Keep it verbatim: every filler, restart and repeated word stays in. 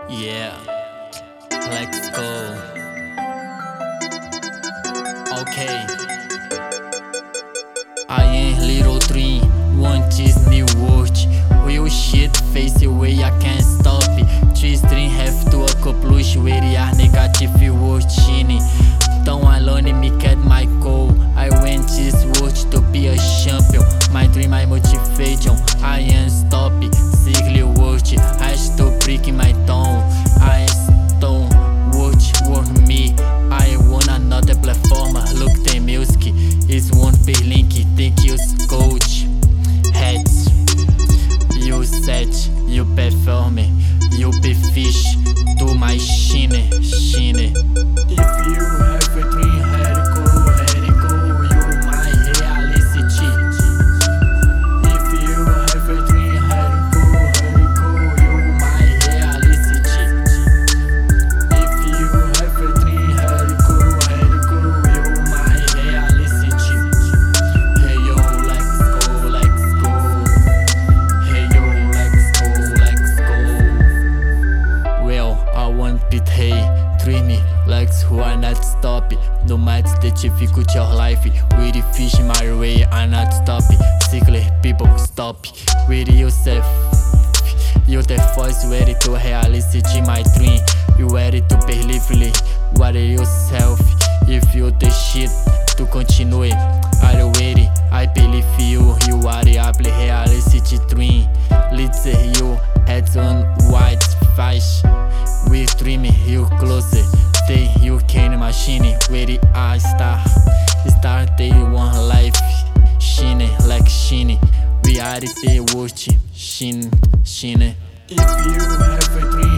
Yeah, let's go. Okay. I ain't little dream, want this new world. Real shit, face away, I can't stop it. Three string have to accomplish where you are negative word chini. Don't alone me get my goal. I went this world to be a champion. My dream, my motivation. I ain't stopping, sickly world. I stop breaking my tone. I stone world work me. I want another platform. Look the music is one per link. Think you coach heads. You set, you perform, you be fish to my shine, shine. If you have a dream, let it go, let it go, you my reality. If you have a dream, let it go, let it go, you my reality. If you have a dream, let it go, let it go, you my reality. Hey yo, let's go, let's go. Hey yo, let's go, let's go. Well, I want it, hey, dream me, legs who are not stopping. No matter the difficult your life, with the fish my way, I not stopping. Sickly people stop with yourself. You the voice ready to reality my dream. You ready to believe what yourself. If you the shit to continue, I ready. I believe you. You are the apple reality dream. Let's you heads on white face. We dreaming you closer. Stay you can machine. Ready I start. Start day one life. Shine like shine. We are the worst. Shine, shine. If you have a dream.